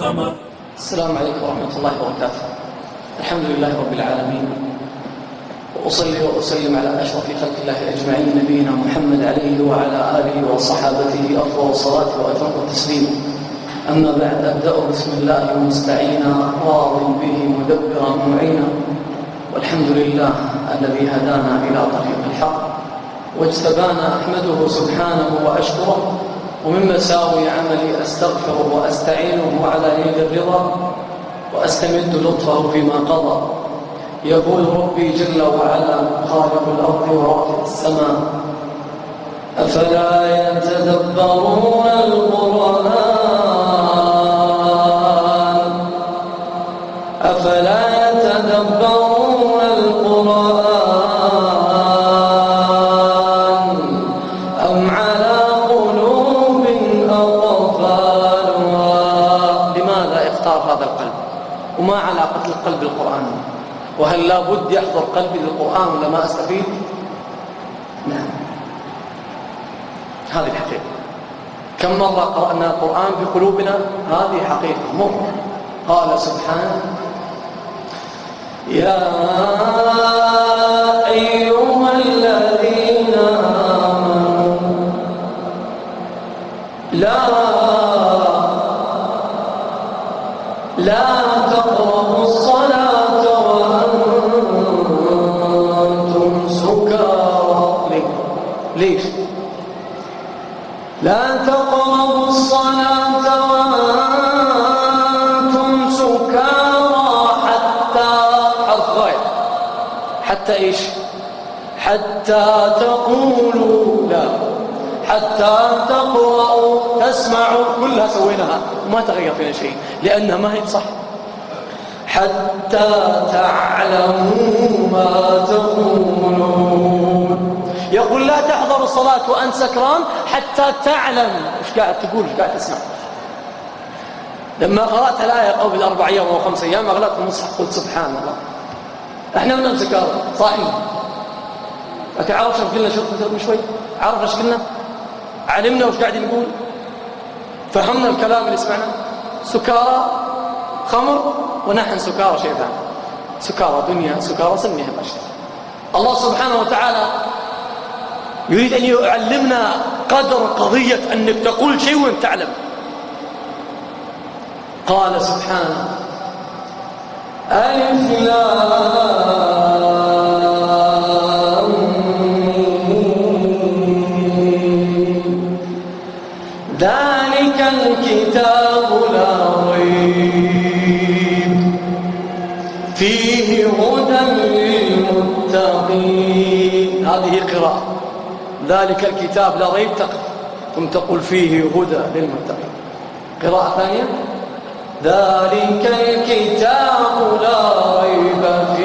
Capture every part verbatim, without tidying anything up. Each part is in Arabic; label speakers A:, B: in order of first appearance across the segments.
A: القمر.
B: السلام عليكم ورحمة الله وبركاته. الحمد لله رب العالمين، وأصلي وأسلم على أشرف خلق الله أجمعين نبينا محمد عليه وعلى آله وصحابته أفضل الصلاة وأتم التسليم. أما بعد، أبدأ بسم الله مستعينا راض به مدبرا معينا، والحمد لله الذي هدانا إلى طريق الحق واجتبانا، أحمده سبحانه وأشكره، ومن مساوي عملي أستغفره وأستعينه على يد الرضا، وأستمد لطفه فيما قضى. يقول ربي جل وعلا خالق الأرض ورافع السماء: أفلا يتدبرون القرآن أفلا يتدبرون القرآن أم على قلوب أقفالها. لماذا اختار هذا القلب؟ وما علاقة القلب بالقرآن؟ وهل لا بد يحضر قلبي للقرآن ولا ما أستفيد؟ نعم، هذه الحقيقة. كم مرة قرأنا القرآن بقلوبنا؟ هذه حقيقة مر. قال سبحانه: يا أيها الذين آمنوا لا لا تقربوا الصلاة وأنتم سكارى. ليش؟ لا تقربوا الصلاة وأنتم سكارى حتى حتى حتى إيش؟ حتى تقولوا لا حتى تقرأوا تسمعوا. كلها سويناها وما تغير فينا شيء، لأنها ما هي صح. حتى تعلموا ما تقولون. يقول لا تحضر الصلاة وأنت سكران حتى تعلم ايش قاعد تقول، ايش قاعد تسمع. لما قرأت الآية قبل أربع أيام أو خمس أيام أغلقت المصحف قلت سبحان الله، احنا من سكار صاحين. لكن عرف ايش قلنا؟ شوف من شوي عرف ايش قلنا، علمنا وش قاعد نقول، فهمنا الكلام اللي سمعنا. سكارى خمر ونحن سكارى شيء ثاني. سكارى دنيا، سكارى سميها بشر. الله سبحانه وتعالى يريد أن يعلمنا قدر قضية أنك تقول شيء وأنت تعلم. قال سبحانه: ألف لام ميم ذلك الكتاب لا ريب فيه هدى للمتقين. هذه قراءة. ذلك الكتاب لا ريب تقف ثم تقول فيه هدى للمتقين. قراءة ثانية: ذلك الكتاب لا ريب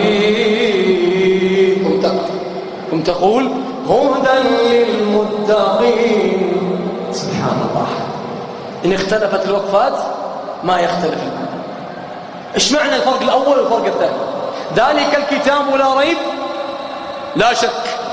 B: فيه ثم تقف ثم تقول هدى للمتقين. سبحان الله، إن اختلفت الوقفات ما يختلف المعنى. إيش معنى الفرق الأول والفرق الثاني؟ ذلك الكتاب لا ريب، لا شك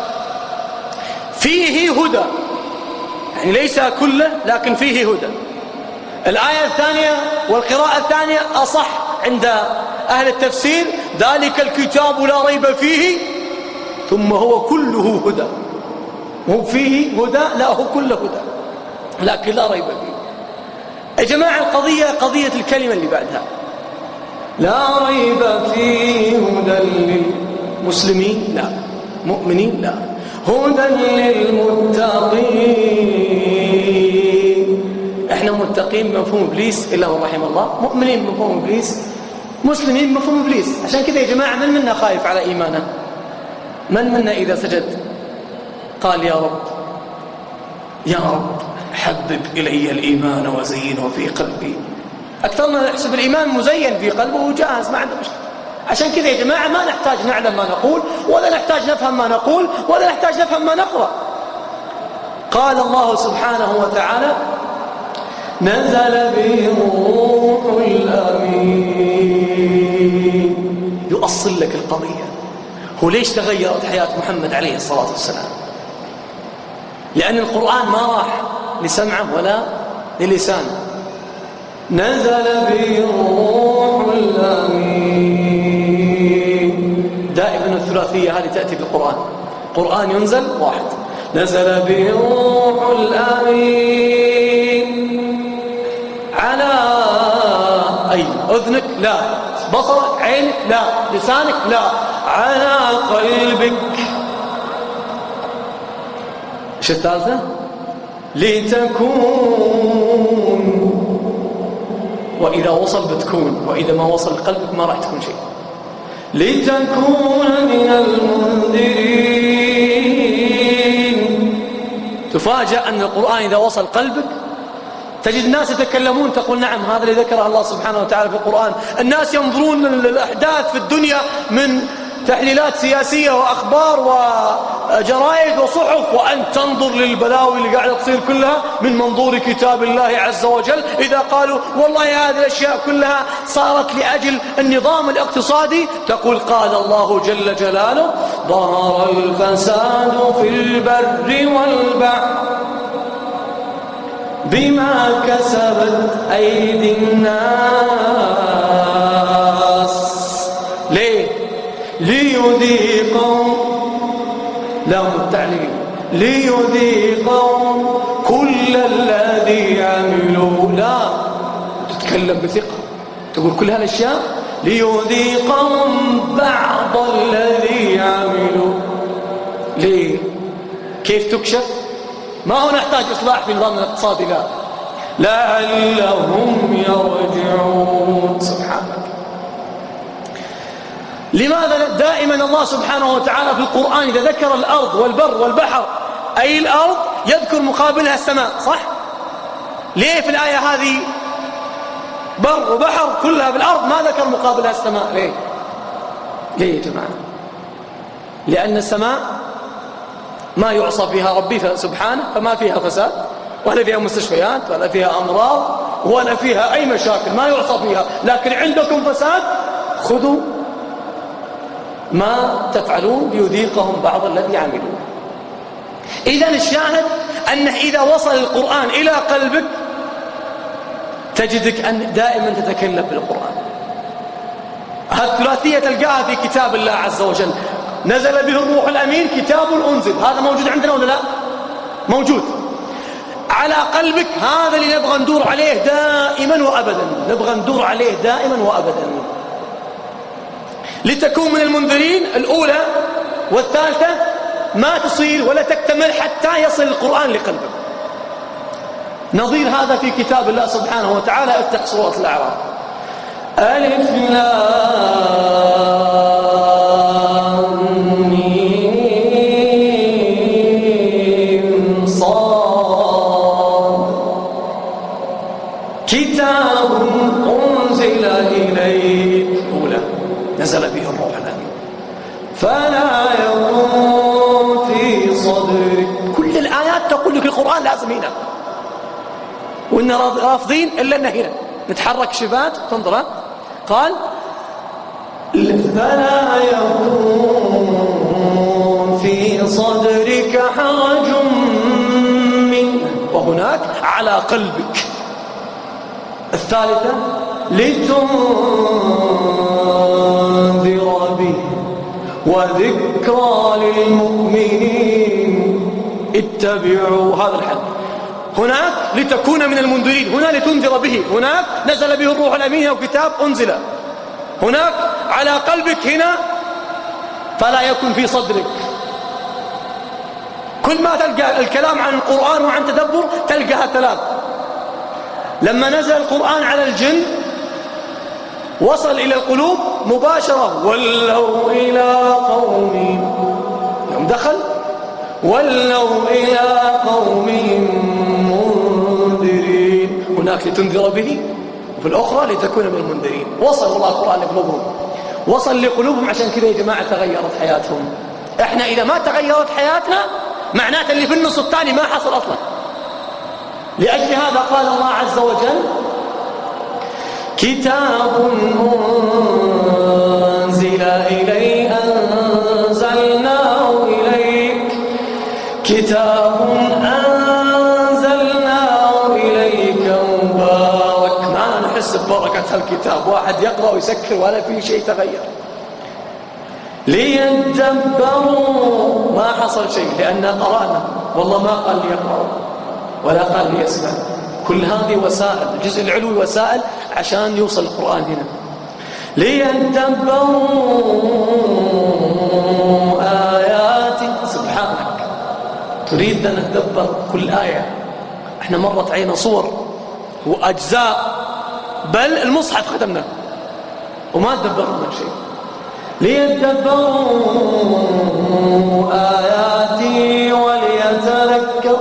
B: فيه هدى، يعني ليس كله لكن فيه هدى. الآية الثانية والقراءة الثانية أصح عند أهل التفسير: ذلك الكتاب لا ريب فيه ثم هو كله هدى. هو فيه هدى؟ لا، هو كله هدى لكن لا ريب فيه. يا جماعة القضية قضية الكلمة اللي بعدها: لا ريب فيه هدى للمسلمين، لا مؤمنين، لا هدى للمتقين. احنا متقين مفهوم ابليس الا هو رحم الله، مؤمنين مفهوم ابليس، مسلمين مفهوم ابليس. عشان كذا يا جماعه، من منا خايف على ايمانه؟ من منا اذا سجد قال يا رب يا رب حبب الي الايمان وزينه في قلبي؟ اكثرنا نحسب الايمان مزين في قلبه وجاهز، ما عنده مشكله. عشان كذا يا جماعه ما نحتاج نعلم ما نقول، ولا نحتاج نفهم ما نقول، ولا نحتاج نفهم ما نقرأ. قال الله سبحانه وتعالى: نزل به الروح الأمين. يؤصل لك القضية. هو ليش تغيرت حياة محمد عليه الصلاة والسلام؟ لأن القرآن ما راح لسمعه ولا للسانه، نزل به الروح الأمين. دائما الثلاثية هذه تأتي في القرآن، قرآن ينزل واحد، نزل به الروح الأمين على أي أذنك لا، بصرك عينك لا، لسانك لا، على قلبك. ايش الثالثة؟ لتكون، وإذا وصل بتكون، وإذا ما وصل قلبك ما راح تكون شيء. لتكون من المنذرين. تفاجأ أن القرآن إذا وصل قلبك تجد الناس يتكلمون، تقول نعم هذا اللي ذكره الله سبحانه وتعالى في القرآن. الناس ينظرون للأحداث في الدنيا من تحليلات سياسية وأخبار وجرائد وصحف، وأن تنظر للبلاوي اللي قاعدة تصير كلها من منظور كتاب الله عز وجل. إذا قالوا والله هذه الأشياء كلها صارت لأجل النظام الاقتصادي، تقول قال الله جل جلاله ظهر الفساد في البر والبحر بما كسبت أيدي الناس. ليه؟ ليذيقهم، لهم التعليل، ليذيقهم كل الذي عملوا. لا تتكلم بثقة، تقول كل هالأشياء ليذيقهم بعض الذي عملوا. ليه؟ كيف تكشف؟ ما هو نحتاج إصلاح في نظام الاقتصادي، لا، لعلهم يرجعون. سبحانك. لماذا دائما الله سبحانه وتعالى في القرآن إذا ذكر الأرض والبر والبحر، أي الأرض يذكر مقابلها السماء، صح؟ ليه في الآية هذه بر وبحر كلها بالأرض ما ذكر مقابلها السماء؟ ليه؟ ليه يا جماعة؟ لأن السماء ما يعصى فيها ربي سبحانه، فما فيها فساد ولا فيها مستشفيات ولا فيها أمراض ولا فيها أي مشاكل، ما يعصى فيها. لكن عندكم فساد، خذوا ما تفعلون ليذيقهم بعض الذي عملوا. إذن الشاهد أنه إذا وصل القرآن إلى قلبك تجدك أن دائما تتكلم بالقرآن. هالثلاثية تلقاها في كتاب الله عز وجل. نزل به الروح الأمين، كتاب أنزل، هذا موجود عندنا ولا لا؟ موجود. على قلبك، هذا اللي نبغى ندور عليه دائما وأبدا، نبغى ندور عليه دائما وأبدا. لتكون من المنذرين الأولى والثالثة ما تصير ولا تكتمل حتى يصل القرآن لقلبك. نظير هذا في كتاب الله سبحانه وتعالى. افتح سورة الأعراف. ألف لام ميم صاد كتاب أنزل إليك، أولى نزل به الروح الأمين فلا يكون في صدرك. كل الآيات تقول لك القرآن لازم هنا، وإن رافضين إلا أنه هنا نتحرك شبات تنظر. قال فلا يكون في صدرك حرج منه، وهناك على قلبك. الثالثة لتنذر به وذكرى للمؤمنين اتبعوا. هذا الحد. هناك لتكون من المنذرين، هنا لتنذر به، هناك نزل به الروح الأمين أو كتاب أنزل، هناك على قلبك، هنا فلا يكن في صدرك. كل ما تلقى الكلام عن القرآن وعن تدبر تلقاها ثلاث. لما نزل القرآن على الجن وصل إلى القلوب مباشرة، ولوا إلى قومهم، يوم دخل ولوا إلى قومهم منذرين. هناك لتنذر به، وفي الأخرى لتكون من المنذرين. وصل الله القرآن لقلوبهم، وصل لقلوبهم. عشان كذا يا جماعة تغيرت حياتهم. احنا إذا ما تغيرت حياتنا معناته اللي في النص الثاني ما حصل أصلا. لأجل هذا قال الله عز وجل كتاب أنزل إليك أنزلناه إليك كتاب أنزلناه إليك مبارك. ما الكتاب، واحد يقرأ ويسكر ولا في شيء تغير. ليدبروا، ما حصل شيء لأننا قرأنا، والله ما قال ليقرأوا ولا قال ليسمع. كل هذه وسائل، الجزء العلوي وسائل عشان يوصل القرآن هنا. ليدبروا آياتي. سبحانك تريد أن نتدبر كل آية. احنا مرت علينا صور وأجزاء، بل المصحف ختمنا وما تدبرنا من شيء. ليدبروا آياتي وليتذكر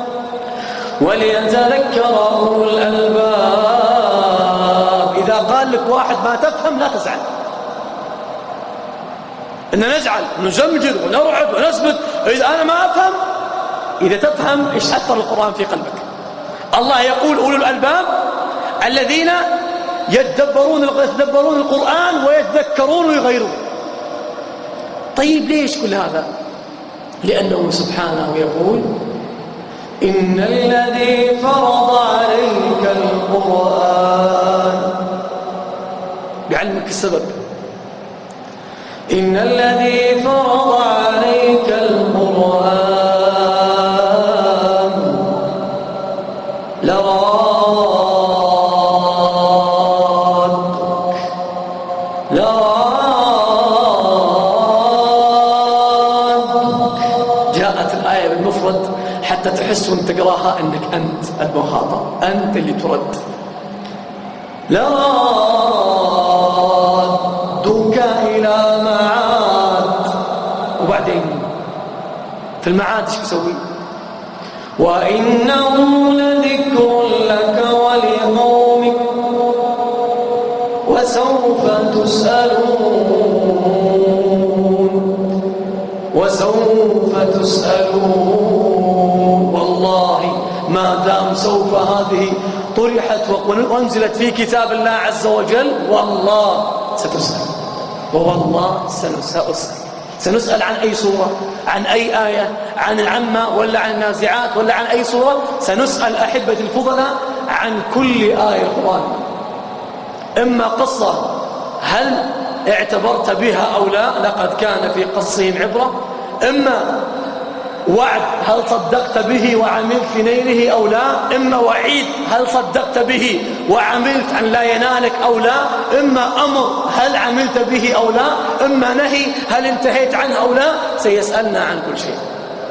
B: وليتذكر أولو الألباب. إذا قال لك واحد ما تفهم لا تزعل، إن نزعل ونزمجر ونرعب ونثبت إذا أنا ما أفهم. إذا تفهم إيش أثر القرآن في قلبك. الله يقول أولو الألباب الذين يتدبرون يتدبرون القرآن ويتذكرون ويغيرون. طيب ليش كل هذا؟ لأنه سبحانه يقول إن الذي فرض عليك القرآن، بعلمك السبب. إن الذي فرض عليك القرآن لرادك لرادك. جاءت الآية بالمفرد حتى تحس وانت تقراها أنك أنت المخاطب، أنت اللي ترد. لرادك إلى معاد. وبعدين في المعاد ايش بيسوي؟ وإنه لذكر لك ولقومك وسوف تسألون وسوف تسألون. والله ما دام سوف هذه طرحت وانزلت في كتاب الله عز وجل، والله ستسأل، ووالله سنسأل. سنسأل عن أي سورة، عن أي آية، عن العمة ولا عن النازعات ولا عن أي سورة. سنسأل أحبة الفضلاء عن كل آية القرآن. إما قصة هل اعتبرت بها أو لا، لقد كان في قصهم عبرة. إما وعد هل صدقت به وعملت في نيله أو لا. إما وعيد هل صدقت به وعملت أن لا ينالك أو لا. إما أمر هل عملت به أو لا. إما نهي هل انتهيت عنه أو لا. سيسألنا عن كل شيء.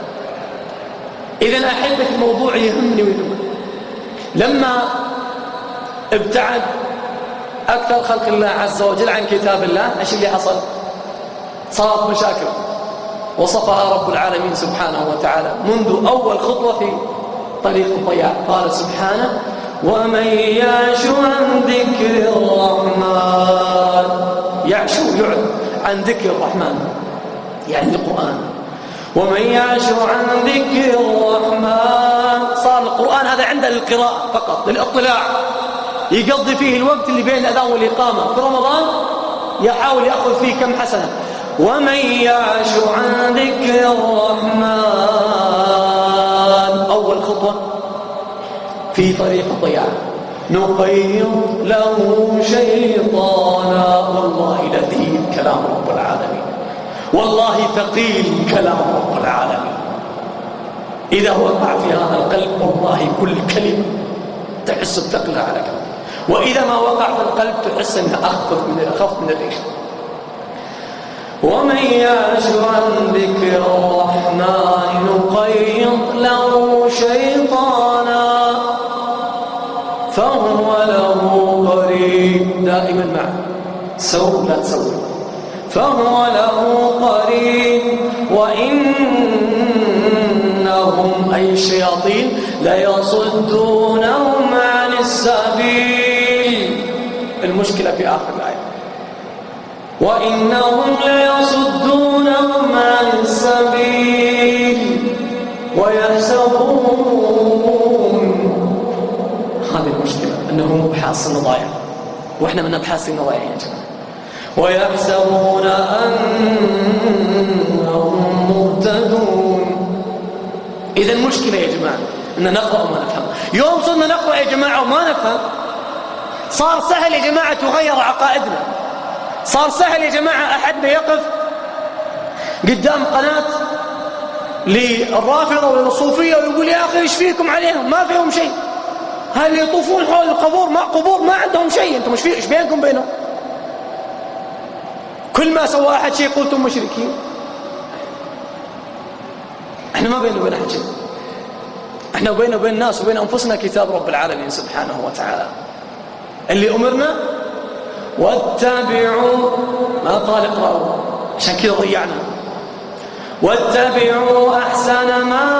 B: إذن أحبة الموضوع يهمني ويهمك. لما ابتعد أكثر خلق الله عز وجل عن كتاب الله، إيش اللي حصل؟ صارت مشاكل وصفها رب العالمين سبحانه وتعالى منذ أول خطوة في طريق الضياع. قال سبحانه ومن يعش عن ذكر الرحمن. يعش يعد عن ذكر الرحمن يعني القرآن. ومن يعش عن ذكر الرحمن، صار القرآن هذا عنده للقراءة فقط، للإطلاع، يقضي فيه الوقت اللي بين الأذان والإقامة. في رمضان يحاول يأخذ فيه كم حسنة. ومن يعش عن ذكر الرحمن، أول خطوة في طريق الضياع، نقيض له شيطانا. والله لذيذ كلام رب العالمين، والله ثقيل كلام رب العالمين. إذا وقع في هذا القلب والله كل كلمة تحس بثقلها على قلبك، وإذا ما وقع في القلب تحس أنها أخف من أخف من الريح. ومن يعش عن ذكر الرحمن نقيض له شيطانا فهو له قريب. دائما معه، سو لا تسوي. فهو له قريب وإنهم أي الشياطين ليصدونهم عن السبيل. المشكلة في آخر الآية وإنهم ليصدونهم عن السبيل ويحسبون. هذه المشكلة، أنهم أبحاث النضايع وإحنا من أبحاث النضايع يا جماعة. ويحسبون أنهم مهتدون. إذا المشكلة يا جماعة أن نقرأ وما نفهم. يوم صرنا نقرأ يا جماعة وما نفهم، صار سهل يا جماعة تغير عقائدنا. صار سهل يا جماعة أحدنا يقف قدام قناة للرافضة وللصوفية ويقول يا أخي إيش فيكم عليهم؟ ما فيهم شيء. هل يطوفون حول القبور ما قبور ما عندهم شيء، أنتم مش في إيش بينكم بينهم؟ كل ما سوى أحد شيء قلتم مشركين. احنا ما بيننا وبين أحد شيء، احنا بيننا وبين الناس وبين أنفسنا كتاب رب العالمين سبحانه وتعالى اللي أمرنا واتبعوا، ما قال اقرأوا عشان كذا ضيعنا. واتبعوا أحسن ما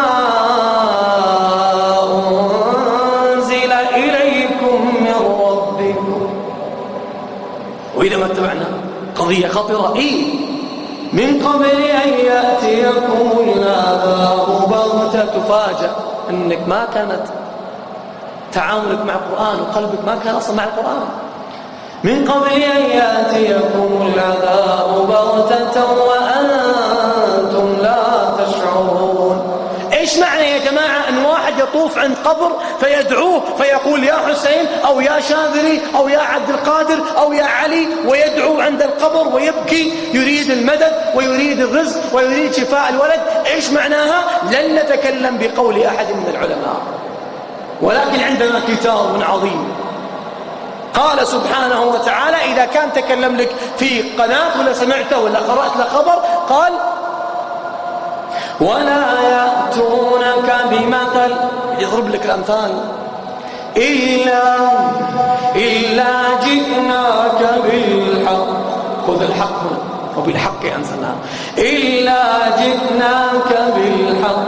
B: أنزل إليكم من ربكم. وإذا ما اتبعنا قضية خطرة إيه؟ من قبل أن يأتيكم العذاب بغتة، تفاجأ أنك ما كانت تعاملك مع القرآن وقلبك ما كان أصلا مع القرآن. من قبل أن يأتيكم العذاب بغتة وأنتم لا تشعرون. إيش معنى يا جماعة أن واحد يطوف عند قبر فيدعوه فيقول يا حسين أو يا شاذلي أو يا عبد القادر أو يا علي، ويدعو عند القبر ويبكي يريد المدد ويريد الرزق ويريد شفاء الولد؟ إيش معناها؟ لن نتكلم بقول أحد من العلماء، ولكن عندنا كتاب عظيم قال سبحانه وتعالى إذا كان تكلم لك في قناة ولا سمعته ولا قرأت له خبر، قال ولا يأتونك بمثل، يضرب لك الأمثال، إلا إلا جئناك بالحق. خذ الحق وبالحق أنزلناه، إلا جئناك بالحق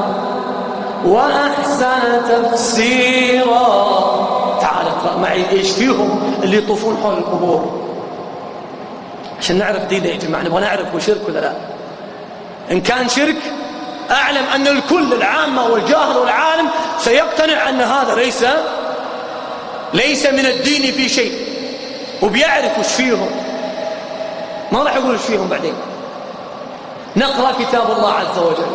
B: وأحسن تفسيرا. تعال اقرأ معي إيش فيهم اللي يطوفون حول القبور عشان نعرف ديننا يا جماعة. نبغى نعرف هو شرك ولا لا. إن كان شرك أعلم أن الكل العامة والجاهل والعالم سيقتنع أن هذا ليس ليس من الدين في شيء، وبيعرف وش فيهم، ما راح يقول وش فيهم بعدين. نقرأ كتاب الله عز وجل.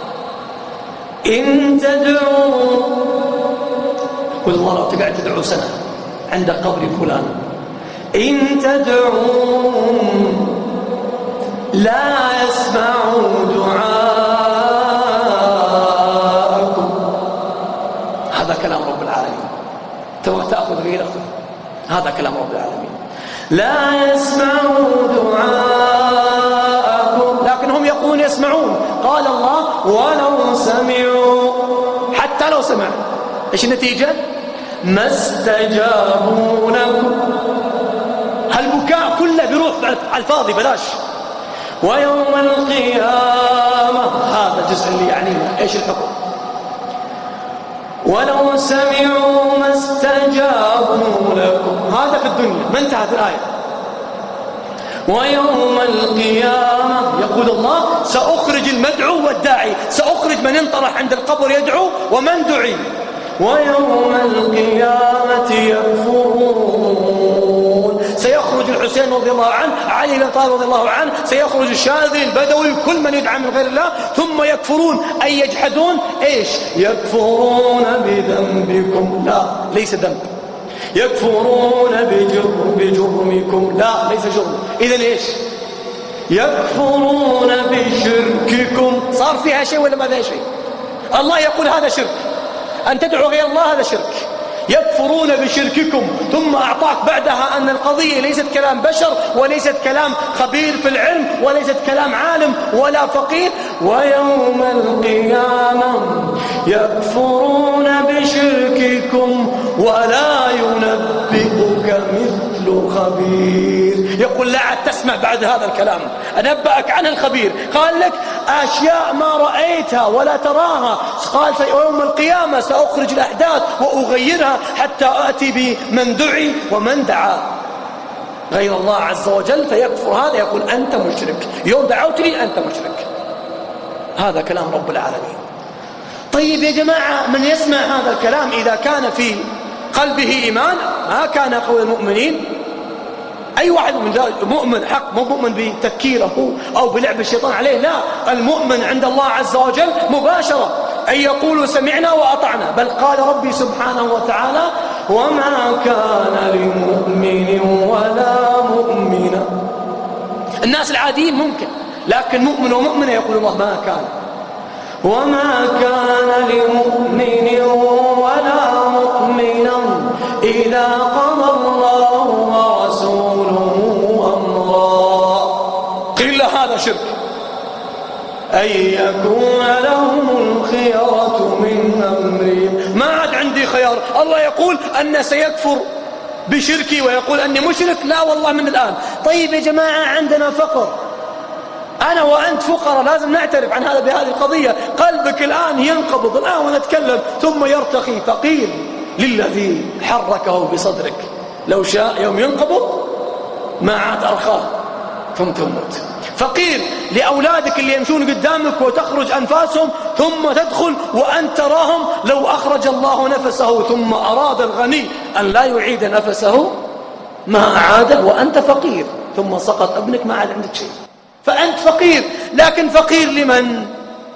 B: إن تدعوا، قل الله لو تقعد تدعو سنة عند قبر فلان، إن تدعوهم لا يسمعوا دعاءكم. هذا كلام رب العالمين، تبغى تأخذ غير أخذ، هذا كلام رب العالمين. لا يسمعوا دعاءكم، لكن هم يقولون يسمعون. قال الله ولو سمعوا، حتى لو سمعوا إيش النتيجة؟ ما استجابوا لكم. هالبكاء كله بيروح على الفاضي بلاش. ويوم القيامة، هذا الجزء اللي يعنينا إيش الحكم. ولو سمعوا ما استجابوا لكم، هذا في الدنيا، ما انتهت الآية. ويوم القيامة يقول الله سأخرج المدعو والداعي، سأخرج من انطرح عند القبر يدعو ومن دعي. ويوم القيامة يكفرون، سيخرج الحسين رضي الله عنه، علي بن طالب رضي الله عنه، سيخرج الشاذلي البدوي، كل من يدعى من غير الله، ثم يكفرون أي يجحدون. إيش؟ يكفرون بذنبكم، لا ليس ذنب، يكفرون بجرم بجرمكم، لا ليس جرم. إذن إيش؟ يكفرون بشرككم. صار فيها شيء ولا ما فيها شيء؟ الله يقول هذا شرك، أن تدعو غير الله هذا شرك. يكفرون بشرككم، ثم أعطاك بعدها أن القضية ليست كلام بشر وليست كلام خبير في العلم وليست كلام عالم ولا فقيه. ويوم القيامة يكفرون بشرككم ولا ينبئك مثل خبير. يقول لا عاد تسمع بعد هذا الكلام، أنبأك عنه الخبير. قال لك أشياء ما رأيتها ولا تراها. قال يوم القيامة سأخرج الأحداث وأغيرها حتى آتي بمن دعي ومن دعا غير الله عز وجل فيكفر. هذا يقول أنت مشرك، يوم دعوتني أنت مشرك. هذا كلام رب العالمين. طيب يا جماعة، من يسمع هذا الكلام إذا كان في قلبه إيمان، ما كان قول المؤمنين. أي واحد من مؤمن حق، مو مؤمن بتفكيره أو بلعب الشيطان عليه، لا، المؤمن عند الله عز وجل مباشرة أن يقولوا سمعنا وأطعنا. بل قال ربي سبحانه وتعالى وما كان لمؤمن ولا مؤمنة. الناس العاديين ممكن، لكن مؤمن ومؤمنة يقول الله ما كان. وما كان لمؤمن ولا مؤمنة إذا قضى الله ورسوله أمرا. قيل هذا شرك، أن يكون لهم الخيرة من أمرهم. ما عاد عندي خيار. الله يقول أن سيكفر بشركي ويقول أني مشرك، لا والله من الآن. طيب يا جماعة عندنا فقر، أنا وأنت فقراء، لازم نعترف عن هذا بهذه القضية. قلبك الآن ينقبض الآن ونتكلم ثم يرتقي، فقير للذي حركه بصدرك. لو شاء يوم ينقبض ما عاد أرخاه ثم تموت. فقير لأولادك اللي يمشون قدامك وتخرج أنفاسهم ثم تدخل وأنت تراهم. لو أخرج الله نفسه ثم أراد الغني أن لا يعيد نفسه ما أعاده وأنت فقير، ثم سقط ابنك ما عاد عندك شيء. فأنت فقير، لكن فقير لمن؟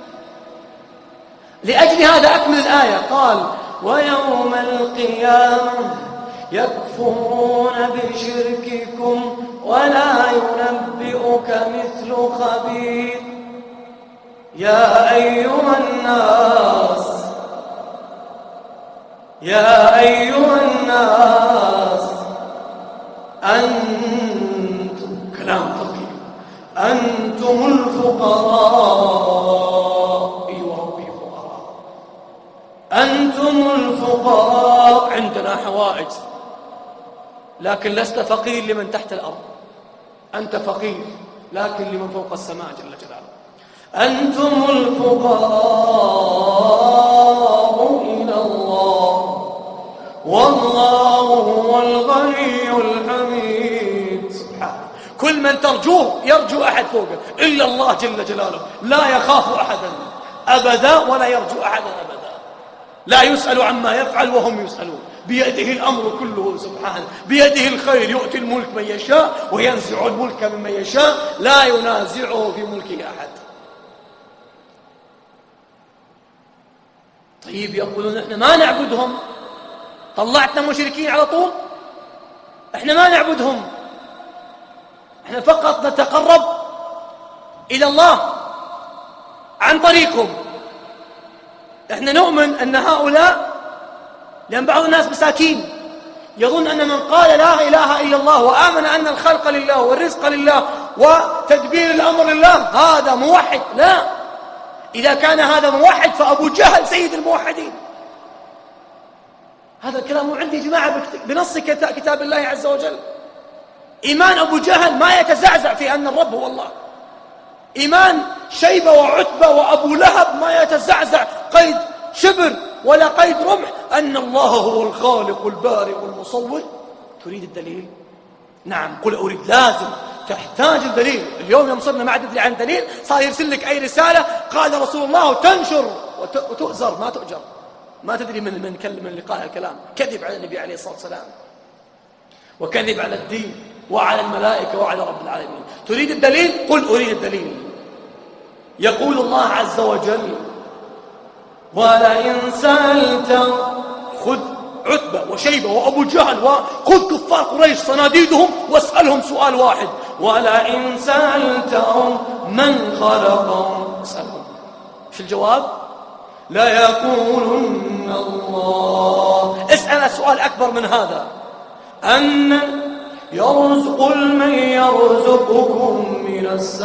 B: لأجل هذا أكمل الآية قال ويوم القيامة يكفرون بشرككم ولا ينبئك مثل خبير. يا أيها الناس يا أيها الناس أنتم كلام ثقيل أنتم الفقراء. أيها ربي فقراء، أنتم الفقراء. عندنا حوائج، لكن لست فقير لمن تحت الأرض، أنت فقير لكن لمن فوق السماء جل جلاله. أنتم الفقراء إلى الله والله هو الغني الحميد. سبحانه، كل من ترجوه يرجو أحد فوقه إلا الله جل جلاله. لا يخاف أحدا أبدا ولا يرجو أحدا أبدا. لا يسأل عما يفعل وهم يسألون. بيده الأمر كله سبحانه، بيده الخير، يؤتي الملك من يشاء وينزع الملك ممن يشاء، لا ينازعه في ملكه أحد. طيب يقولون احنا ما نعبدهم، طلعتنا مشركين على طول، احنا ما نعبدهم، احنا فقط نتقرب إلى الله عن طريقهم. احنا نؤمن أن هؤلاء، لأن بعض الناس مساكين يظن أن من قال لا إله إلا الله وآمن أن الخلق لله والرزق لله وتدبير الأمر لله هذا موحد. لا، إذا كان هذا موحد فأبو جهل سيد الموحدين. هذا الكلام مو عندي يا جماعة، بنص كتاب الله عز وجل. إيمان أبو جهل ما يتزعزع في أن الرب هو الله. إيمان شيبة وعتبة وأبو لهب ما يتزعزع قيد شبر ولا قيد رمح أن الله هو الخالق البارئ والمصور. تريد الدليل؟ نعم، قل أريد. لازم تحتاج الدليل. اليوم يوم صرنا ما عدد عن دليل صار يرسل لك أي رسالة قال رسول الله وتنشر وتؤزر ما تؤجر، ما تدري من من كلم من لقاء الكلام. كذب على النبي عليه الصلاة والسلام وكذب على الدين وعلى الملائكة وعلى رب العالمين. تريد الدليل؟ قل أريد الدليل. يقول الله عز وجل ولئن سألت، خذ عتبة وشيبة وأبو جهل وخذ كفار قريش صناديدهم واسألهم سؤال واحد، ولئن سألتهم من خلقهم، اسألهم شو الجواب؟ لا يقولن الله. اسأل سؤال أكبر من هذا، أن يرزق من يرزقكم من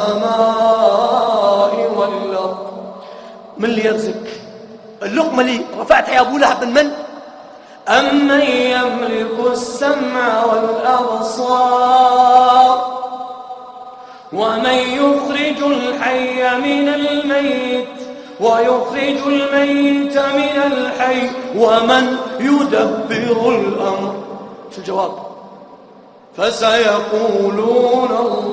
B: السماء والأرض. من اللي يرزق؟ اللقمة اللي رفعتها يا أبو لهب من من؟ أمن يملك السمع والأبصار ومن يخرج الحي من الميت ويخرج الميت من الحي ومن يدبر الأمر. شو الجواب؟ فسيقولون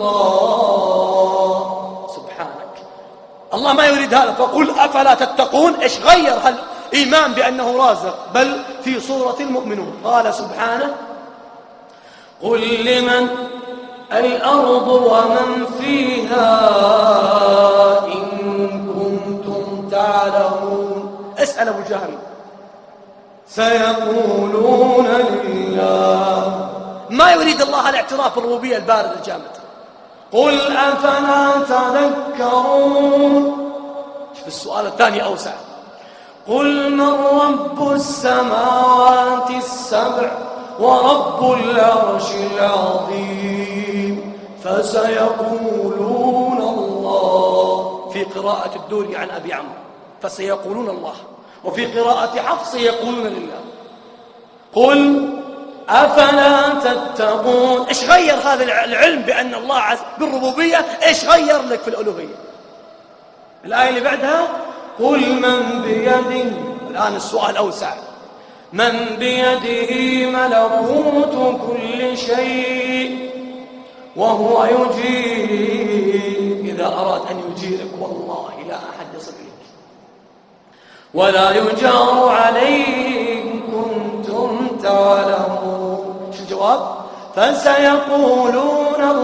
B: الله. سبحانك، الله ما يريد هذا. فقل أفلا تتقون. إيش غير هالإيمان بأنه رازق؟ بل في سورة المؤمنون قال سبحانه قل لمن الأرض ومن فيها إن كنتم تعلمون. اسأل أبو جهل سيقولون لله.
A: ما يريد الله الاعتراف بالربوبية البارد الجامد.
B: قل أفلا تذكرون.
A: شوف السؤال الثاني أوسع.
B: قل من رب السماوات السبع ورب العرش العظيم فسيقولون الله.
A: في قراءة الدوري عن أبي عمرو فسيقولون الله، وفي قراءة حفص يقولون لله.
B: قل أفلا تتقون.
A: إيش غير هذا العلم بأن الله عز بالربوبية؟ إيش غير لك في الألوهية؟
B: الآية اللي بعدها قل من بيده.
A: الآن السؤال أوسع.
B: من بيده ملكوت كل شيء وهو يجير
A: إذا أراد أن يجيرك والله لا أحد يصل إليك
B: ولا يجار عليه إن كنتم تعلمون.
A: شو الجواب؟
B: فسيقولون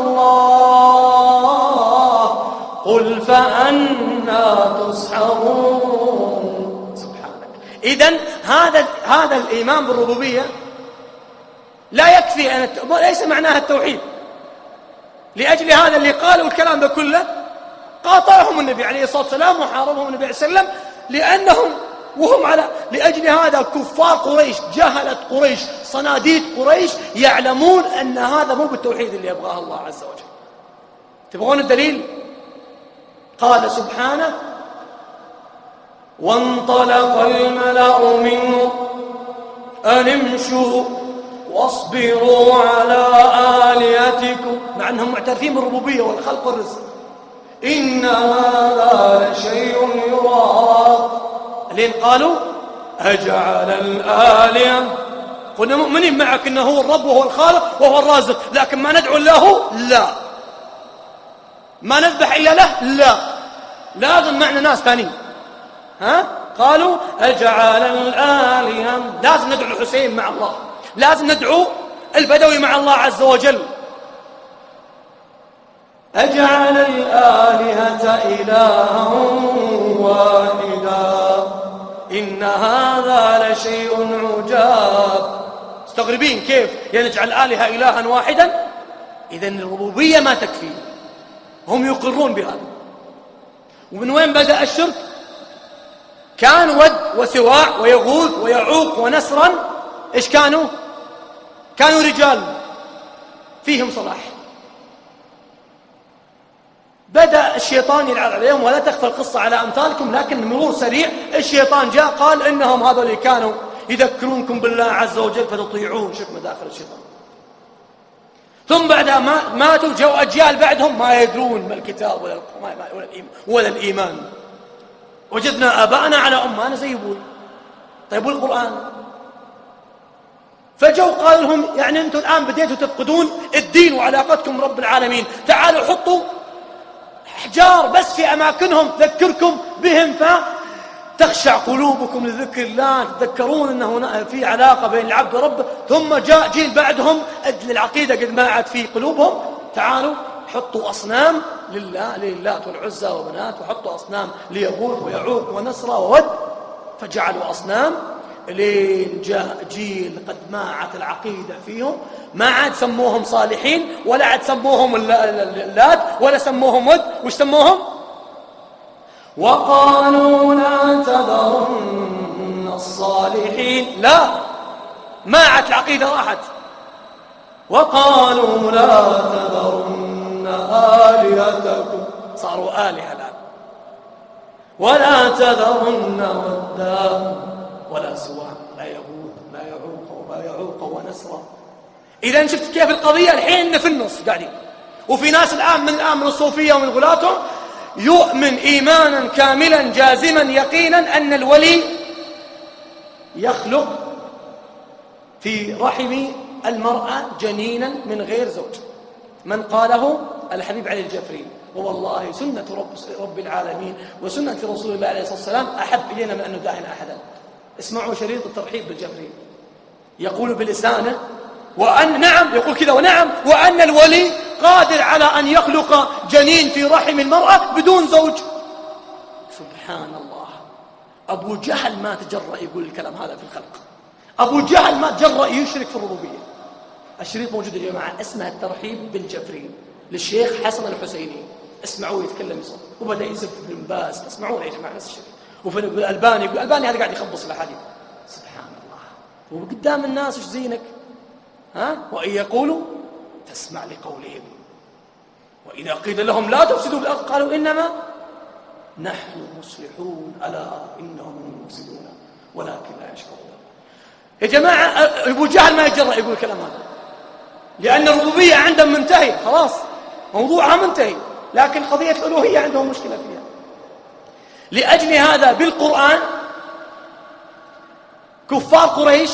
B: الله قل فأنا تسحرون.
A: سبحانك. إذن هذا هذا الإيمان بالربوبية لا يكفي أن الت... ليس معناها التوحيد. لأجل هذا اللي قالوا الكلام ده كله قاطعهم النبي عليه الصلاة والسلام وحاربهم النبي عليه الصلاة والسلام، لأنهم وهم على لأجل هذا كفار قريش، جهلة قريش، صناديد قريش يعلمون أن هذا مو بالتوحيد اللي يبغاه الله عز وجل. تبغون الدليل؟ قال سبحانه وانطلق الملأ منه أن امشوا واصبروا على آلهتكم، مع أنهم معترفين بالربوبية والخلق والرزق. إن هذا لشيء يراد. لين قالوا
B: أجعل الآلهة.
A: قلنا مؤمنين معك أنه هو الرب وهو الخالق وهو الرازق، لكن ما ندعو له لا، ما نذبح إلا له لا، لازم معنا ناس ثانيين. ها قالوا أجعل الآلهة، لازم ندعو الحسين مع الله، لازم ندعو البدوي مع الله عز وجل.
B: أجعل الآلهة إلها واحدا إن هذا لشيء عجاب.
A: مستغربين كيف ينجعل الآلهة إلها واحدا؟ إذن الربوبية ما تكفي، هم يقرون بهذا. ومن وين بدأ الشرك؟ كان ود وسواع ويغوث ويعوق ونسرا. إيش كانوا؟ كانوا رجال فيهم صلاح. بدأ الشيطان يلعب عليهم، ولا تخفى القصة على أمثالكم، لكن مرور سريع الشيطان جاء قال إنهم هذول اللي كانوا يذكرونكم بالله عز وجل فتطيعون. شوف مداخل الشيطان. ثم بعدها ما ماتوا جو أجيال بعدهم ما يدرون ما الكتاب ولا ولا الإيمان. وجدنا آباءنا على أمانا زي أبوي. طيب والقرآن؟ فجوا قالوا لهم يعني أنتم الآن بديتوا تفقدون الدين وعلاقتكم برب العالمين، تعالوا حطوا أحجار بس في أماكنهم تذكركم بهم فتخشع قلوبكم لذكر الله، تذكرون أنه في علاقة بين العبد وربه. ثم جاء جيل بعدهم أجل العقيدة قد ما عاد في قلوبهم، تعالوا حطوا أصنام لله لله والعزى وبنات، وحطوا أصنام ليغوث ويعوق ونسرى وود، فجعلوا أصنام. لين جاء جيل قد ماعت العقيدة فيهم، ما عاد سموهم صالحين ولا عاد سموهم اللات ولا سموهم ود. وش سموهم؟
B: وقالوا لا تذرن الصالحين.
A: لا، ماعت العقيدة راحت.
B: وقالوا لا تذرن آلهتكم،
A: صاروا آلهة الآن.
B: ولا تذرن ودا
A: ولا سواع لا يغوث لا يعوق ولا يعوق ونسرا. إذا شفت كيف القضية الحين في النص قاعدين. وفي ناس الآن من الآن من الصوفية ومن غلاتهم يؤمن إيمانا كاملا جازما يقينا أن الولي يخلق في رحم المرأة جنينا من غير زوج. من قاله الحبيب علي الجفري، ووالله سنة رب, رب العالمين وسنة رسول الله عليه الصلاة والسلام أحب إلينا من أن نداهن أحدا. اسمعوا شريط الترحيب بالجفري، يقول بلسانه وأن نعم، يقول كذا ونعم، وأن الولي قادر على أن يخلق جنين في رحم المرأة بدون زوج. سبحان الله. أبو جهل ما تجرأ يقول الكلام هذا في الخلق، أبو جهل ما تجرأ يشرك في الربوبية. الشريط موجود يا جماعة، اسمه الترحيب بالجفري للشيخ حسن الحسيني، اسمعوه يتكلم يصور، وبدأ يسب ابن باز، اسمعوه يا جماعة نفس الشيء. وفي الألباني يقول الألباني هذا قاعد يخبص الأحاديث. سبحان الله، وقدام الناس ايش زينك؟ ها؟ وإن يقولوا تسمع لقولهم وإذا قيل لهم لا تفسدوا بالأرض قالوا إنما نحن مصلحون ألا إنهم المفسدون ولكن لا يشكرون. يا جماعة أبو جهل ما يتجرأ يقول الكلام هذا، لأن الربوبية عندهم منتهي خلاص، موضوعها منتهي، لكن قضية الألوهية عندهم مشكلة فيها. لأجل هذا بالقرآن كفار قريش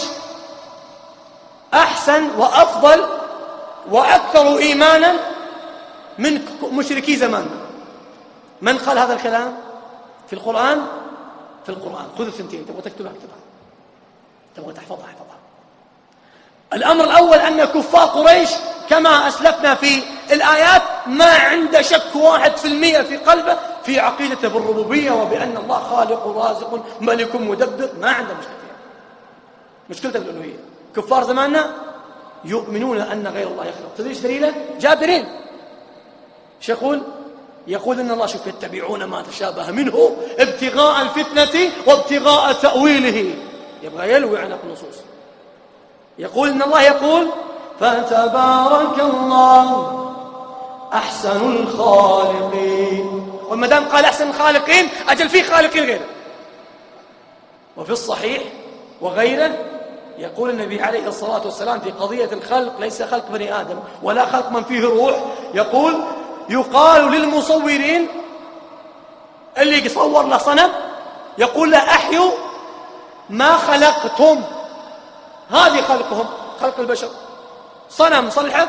A: أحسن وأفضل وأكثر إيمانا من مشركي زمان. من قال هذا الكلام في القرآن؟ في القرآن. خذ الثنتين، تبغى تكتبها اكتبها، تبغى تحفظها احفظها. الأمر الأول أن كفار قريش كما أسلفنا في الآيات ما عنده شك واحد في المئة في قلبه في عقيدته بالربوبية وبأن الله خالق رازق ملك مدبر، ما عنده مشكلة فيها. مشكلته بالألوهية. كفار زماننا يؤمنون أن غير الله يخلق. تدري ايش دليله؟ جاب دليل. ايش يقول؟ يقول إن الله شوف يتبعون ما تشابه منه ابتغاء الفتنة وابتغاء تأويله، يبغى يلوي عنق النصوص. يقول إن الله يقول فتبارك الله أحسن الخالقين، وما دام قال أحسن الخالقين أجل في خالقين غيره. وفي الصحيح وغيره يقول النبي عليه الصلاة والسلام في قضية الخلق ليس خلق بني آدم ولا خلق من فيه روح، يقول يقال للمصورين اللي يصور له صنم يقول له أحيوا ما خلقتم، هذه خلقهم خلق البشر، صنم صلحه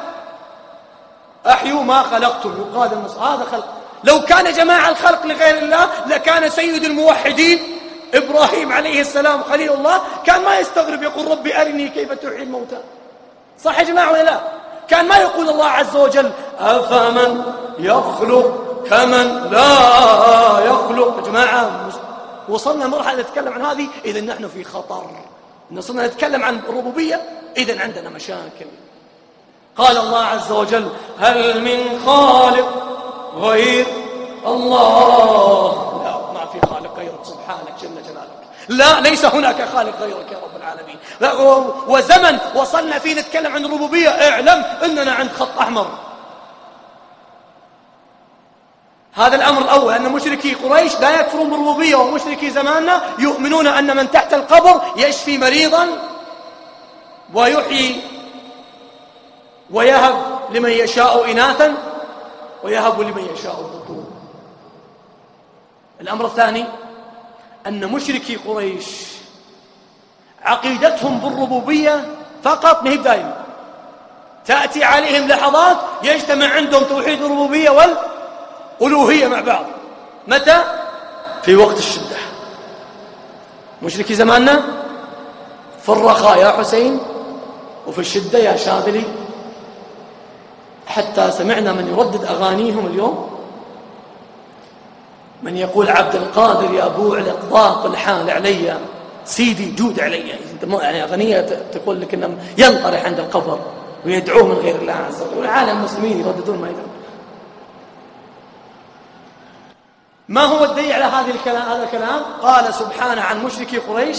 A: أحيوا ما خلقتم، يقال المصور هذا خلق. لو كان جماعة الخلق لغير الله لكان سيد الموحدين إبراهيم عليه السلام خليل الله كان ما يستغرب يقول ربي أرني كيف تحيي الموتى. صح يا جماعة ولا لا؟ كان ما يقول الله عز وجل أفمن يخلق كمن لا يخلق. يا جماعة وصلنا مرحلة نتكلم عن هذه، إذا نحن في خطر. وصلنا نتكلم عن الربوبية، إذا عندنا مشاكل. قال الله عز وجل هل من خالق غير الله؟ لا، ما في خالق غيرك سبحانك جل جلالك، لا ليس هناك خالق غيرك يا رب العالمين. وزمن وصلنا فيه نتكلم عن الربوبية اعلم أننا عند خط أحمر. هذا الأمر الأول، أن مشركي قريش لا يكفرون بالربوبية، ومشركي زماننا يؤمنون أن من تحت القبر يشفي مريضا ويحيي ويهب لمن يشاء إناثا ويهب لمن يشاء الذكور. الأمر الثاني أن مشركي قريش عقيدتهم بالربوبية فقط ما هي دائما، تأتي عليهم لحظات يجتمع عندهم توحيد الربوبية والألوهية مع بعض. متى؟ في وقت الشدة. مشركي زماننا في الرخاء يا حسين وفي الشدة يا شاذلي، حتى سمعنا من يردد أغانيهم اليوم من يقول عبد القادر يا أبو الإقضاق الحال علي سيدي جود علي. يعني أغنية تقول لك إنه ينطرح عند القبر ويدعوه من غير الله عز وجل، والعالم المسلمين يرددون ما يدعون. ما هو الدليل على هذه الكلام؟ هذا الكلام قال سبحانه عن مشركي قريش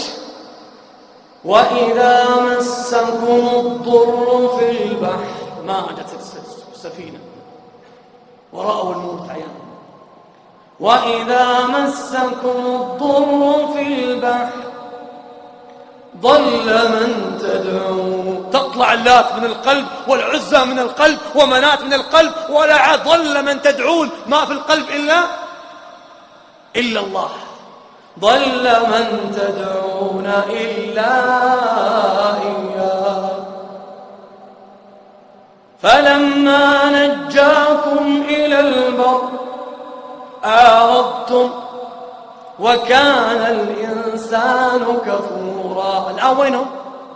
A: وإذا مسكم الضر في البحر، ما جت السفينة ورأوا الموت عيانا، وإذا مسكم الضر في البحر ضل من تدعون. تطلع اللات من القلب والعزى من القلب ومنات من القلب، ولا عاد ضل من تدعون، ما في القلب إلا إلا الله. ضل من تدعون إلا إياه فلما نجاكم إلى البر أعرضتم وكان الإنسان كفورا. الآن وينهم؟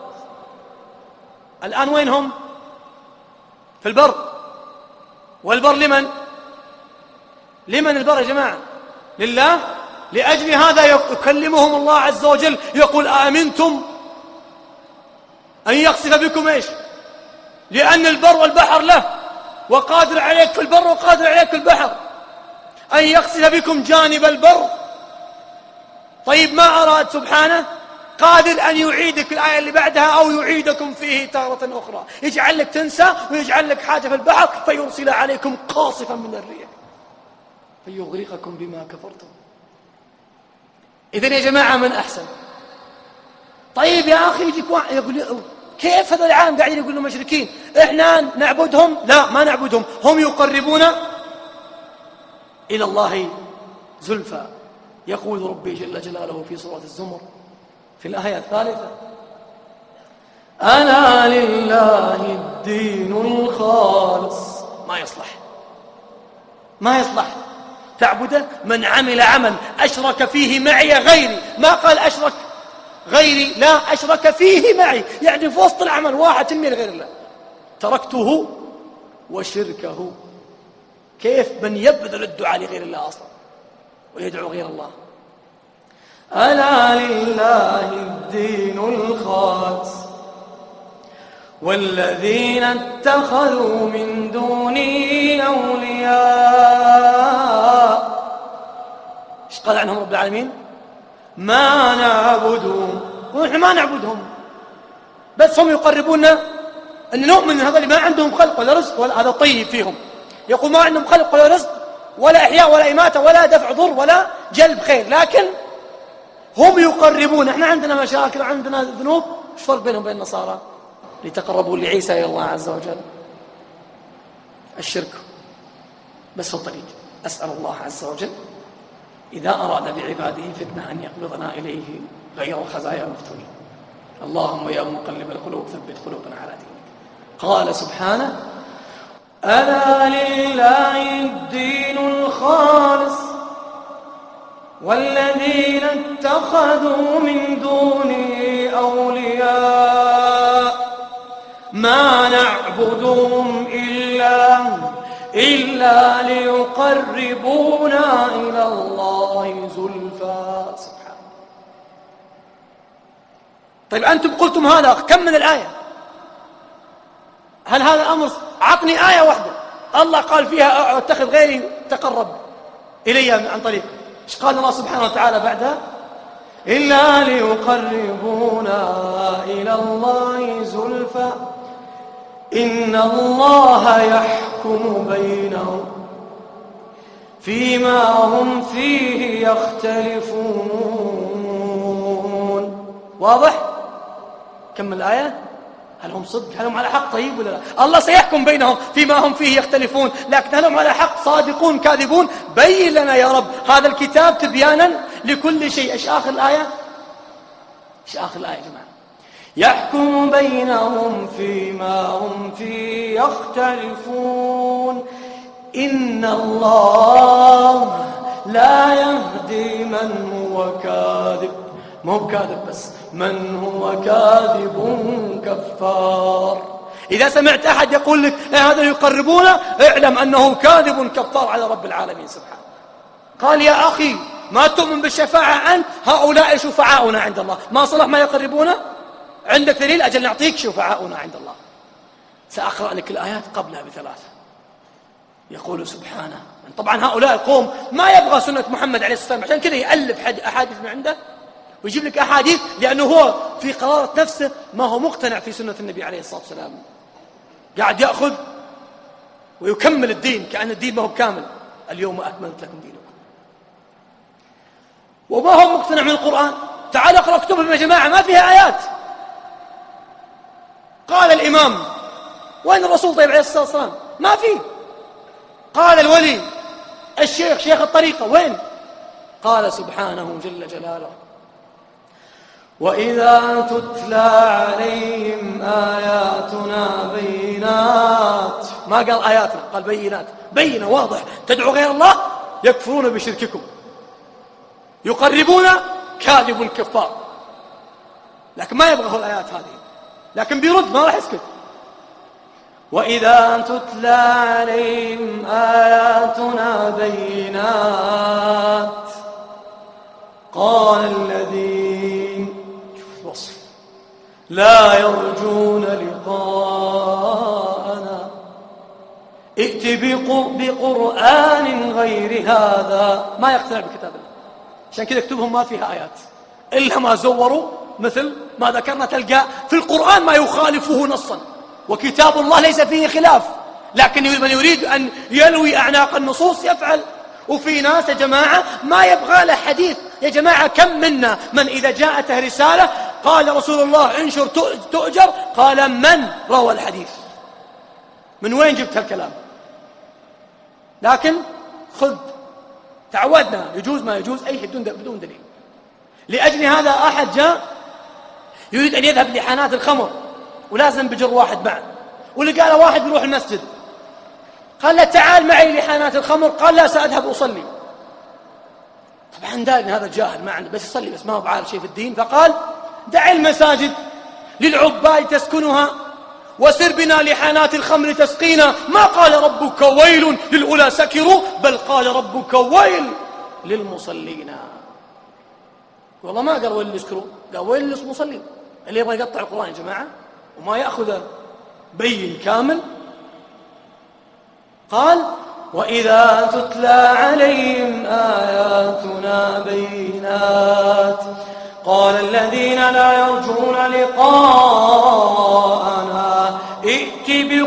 A: الآن وينهم؟ في البر. والبر لمن؟ لمن البر يا جماعة؟ لله. لأجل هذا يكلمهم الله عز وجل يقول آمنتم أن يخسف بكم إيش؟ لأن البر والبحر له، وقادر عليك في البر وقادر عليك في البحر، أن يخسف بكم جانب البر. طيب ما أراد سبحانه؟ قادر أن يعيدك الآية اللي بعدها أو يعيدكم فيه تارة أخرى، يجعل لك تنسى ويجعل لك حاجة في البحر فيرسل عليكم قاصفا من الريح فيغرقكم بما كفرتم. إذن يا جماعة من أحسن؟ طيب يا أخي يجيك واحد يقول كيف هذا العالم قاعدين يقولوا مشركين إحنا نعبدهم؟ لا، ما نعبدهم، هم يقربون إلى الله زلفى. يقول ربي جل جلاله في سورة الزمر في الآية الثالثة: ألا لله الدين الخالص. ما يصلح ما يصلح تعبده من عمل عمل أشرك فيه معي غيري. ما قال أشرك غيري، لا، أشرك فيه معي، يعني في وسط العمل واحد تنمي لغير الله، تركته وشركه. كيف من يبذل الدعاء لغير الله أصلا ويدعو غير الله؟ ألا لله الدين الخالص والذين اتخذوا من دونه أولياء. ايش قال عنهم رب العالمين؟ ما نعبدهم، ونحن ما نعبدهم، بس هم يقربوننا أن نؤمن أن هذا اللي ما عندهم خلق ولا رزق ولا هذا طيب فيهم. يقول ما عندهم خلق ولا رزق ولا إحياء ولا إماتة ولا دفع ضر ولا جلب خير، لكن هم يقربون. احنا عندنا مشاكل وعندنا ذنوب، ايش فرق بينهم وبين النصارى؟ لتقربوا لعيسى إلى الله عز وجل. الشرك بس في الطريق. أسأل الله عز وجل إذا أراد بعباده فتنة أن يقبضنا إليه غير الخزايا المفتونين. اللهم يا مقلب القلوب ثبت قلوبنا على دينك. قال سبحانه: ألا لله الدين الخالص والذين اتخذوا من دونه أولياء ما نعبدهم إلا إلا ليقربونا إلى الله زلفى. سبحانه. طيب أنتم قلتم هذا، كم من الآية؟ هل هذا الأمر؟ عطني آية واحدة الله قال فيها اتخذ غيري تقرب إلي عن طريق. ايش قال الله سبحانه وتعالى بعدها؟ إلا ليقربونا إلى الله زلفى إن الله يحكم بينهم فيما هم فيه يختلفون. واضح؟ كمل الآية. هل هم صدق؟ هل هم على حق؟ طيب ولا لا؟ الله سيحكم بينهم فيما هم فيه يختلفون، لكن هل هم على حق؟ صادقون كاذبون؟ بين لنا يا رب هذا الكتاب تبيانا لكل شيء. ايش آخر الآية؟ ايش آخر الآية يا جماعة؟ يحكم بينهم فيما هم فيه يختلفون إن الله لا يهدي من هو كاذب. مو كاذب بس، من هو كاذب كفار. إذا سمعت أحد يقول لك هذا يقربونه، اعلم أنه كاذب كفار على رب العالمين سبحانه. قال يا أخي ما تؤمن بالشفاعة أنت؟ هؤلاء شفعاؤنا عند الله. ما صلح ما يقربونه؟ عندك دليل؟ أجل نعطيك شفعاؤنا عند الله. سأقرأ لك الآيات قبلها بثلاثة. يقول سبحانه، طبعا هؤلاء القوم ما يبغى سنة محمد عليه الصلاة والسلام، عشان كذا يألف أحاديث من عنده ويجيب لك أحاديث، لأنه هو في قرارة نفسه ما هو مقتنع في سنة النبي عليه الصلاة والسلام، قاعد يأخذ ويكمل الدين كأن الدين ما هو كامل. اليوم أكملت لكم دينكم. وما هو مقتنع من القرآن. تعال اقرأ كتبهم يا جماعة ما فيها آيات. قال الإمام، وين الرسول طيب عليه الصلاة والسلام؟ ما فيه. قال الولي الشيخ شيخ الطريقة، وين؟ قال سبحانه جل جلاله: وإذا تتلى عليهم آياتنا بينات. ما قال آياتنا، قال بينات. بينة واضح. تدعو غير الله يكفرون بشرككم، يقربون كاذب كفار. لكن ما يبغى الآيات هذه، لكن بيرد ما راح يسكت. وإذا تتلى عليهم آياتنا بينات قال الذين، شوف الوصف، لا يرجون بقرآن غير هذا، ما يقتنع بكتاب الله. عشان كذا كتبهم ما فيها آيات إلا ما زوروا، مثل ما ذكرنا تلقى في القرآن ما يخالفه نصا، وكتاب الله ليس فيه خلاف، لكن من يريد أن يلوي أعناق النصوص يفعل. وفي ناس يا جماعة ما يبغى له حديث. يا جماعة كم منا من إذا جاءته رسالة قال رسول الله انشر تؤجر، قال من روى الحديث؟ من وين جبت هالكلام؟ لكن خذ، تعودنا يجوز ما يجوز أي بدون بدون دليل. لأجل هذا أحد جاء يريد أن يذهب لحانات الخمر ولازم بجر واحد معه، ولقى له واحد يروح المسجد، قال له تعال معي لحانات الخمر، قال لا سأذهب أصلي. طبعا داري هذا جاهل ما عنده، بس يصلي بس ما هو بعارف شيء في الدين، فقال دع المساجد للعباد تسكنها وسر بنا لحانات الخمر تسقينا. ما قال ربك ويل للأولى سكروا، بل قال ربك ويل للمصلين. والله ما قال ويل للسكروا، قال ويل للمصلين. اللي يبغى يقطع القرآن يا جماعة وما يأخذ بين كامل. قال وإذا تتلى عليهم آياتنا بينات قال الذين لا يرجون لقاءنا ائت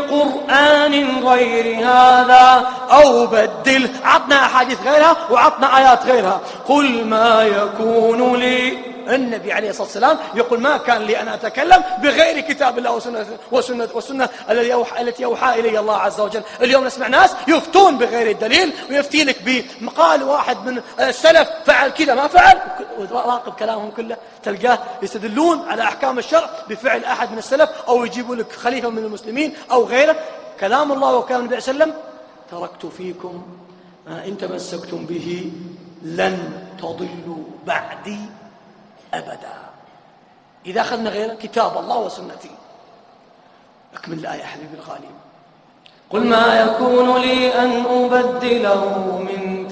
A: بقرآن غير هذا أو بدل. عطنا أحاديث غيرها وعطنا آيات غيرها. قل ما يكون لي، النبي عليه الصلاة والسلام يقول ما كان لي أن أتكلم بغير كتاب الله وسنة, وسنة, وسنة التي يوحى إلي الله عز وجل. اليوم نسمع ناس يفتون بغير الدليل، ويفتي لك بمقال واحد من السلف فعل كذا ما فعل، وراقب كلامهم كله تلقاه يستدلون على أحكام الشرع بفعل أحد من السلف، أو يجيبوا لك خليفة من المسلمين أو غيره. كلام الله وكلام النبي صلى الله عليه وسلم تركت فيكم ما إن تمسكتم به لن تضلوا بعدي أبدا. إذا أخذنا غير كتاب الله وسنتي. أكمل الآية حبيبي الغالي. قل ما يكون لي أن أبدله من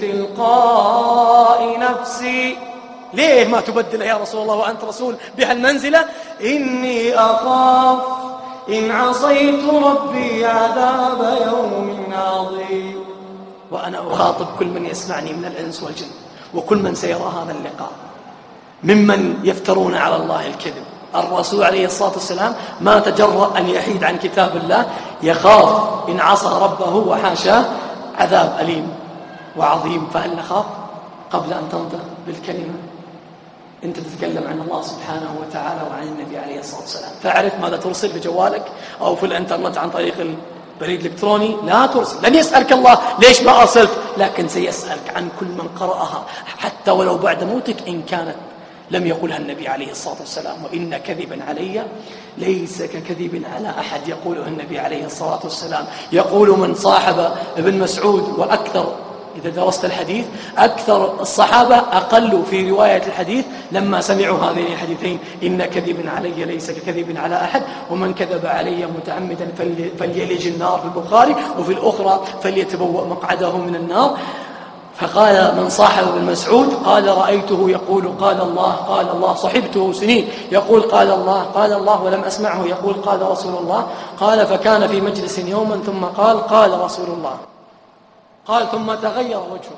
A: تلقاء نفسي. ليه ما تبدله يا رسول الله وأنت رسول بهالمنزلة؟ إني أخاف إن عصيت ربي عذاب يوم عظيم. وأنا أخاطب كل من يسمعني من الإنس والجن وكل من سيرى هذا اللقاء ممن يفترون على الله الكذب. الرسول عليه الصلاة والسلام ما تجرأ أن يحيد عن كتاب الله، يخاف إن عصى ربه وحاشاه عذاب أليم وعظيم. فهل نخاف قبل أن تنطق بالكلمة؟ أنت تتكلم عن الله سبحانه وتعالى وعن النبي عليه الصلاة والسلام، فاعرف ماذا ترسل بجوالك أو في الانترنت عن طريق البريد الإلكتروني. لا ترسل، لن يسألك الله ليش ما أرسلت، لكن سيسألك عن كل من قرأها حتى ولو بعد موتك إن كانت لم يقولها النبي عليه الصلاة والسلام. وإن كذبا علي ليس ككذب على أحد يقوله النبي عليه الصلاة والسلام. يقول من صاحب ابن مسعود، وأكثر إذا درست الحديث أكثر الصحابة أقل في رواية الحديث لما سمعوا هذين الحديثين: إن كذب علي ليس ككذب على أحد، ومن كذب علي متعمدا فليلج النار في البخاري، وفي الأخرى فليتبوأ مقعده من النار. فقال من صاحب ابن مسعود قال رأيته يقول قال الله قال الله، صحبته سنين يقول قال الله قال الله ولم أسمعه يقول قال رسول الله. قال فكان في مجلس يوما ثم قال قال رسول الله. قال ثم تغير وجهه.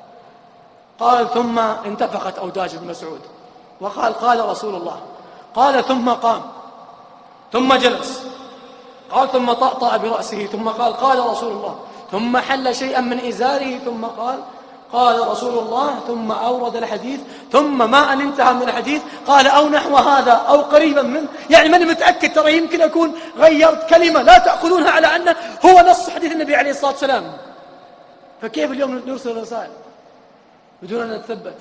A: قال ثم انتفخت أوداج ابن مسعود وقال قال رسول الله. قال ثم قام ثم جلس. قال ثم طأطأ برأسه ثم قال قال رسول الله. ثم حل شيئا من إزاره ثم قال قال رسول الله. ثم أورد الحديث. ثم ما أن انتهى من الحديث قال أو نحو هذا أو قريبا منه. يعني من متأكد ترى يمكن أكون غيرت كلمة لا تأخذونها على أنه هو نص حديث النبي عليه الصلاة والسلام. فكيف اليوم نرسل رسائل بدون أن نتثبت؟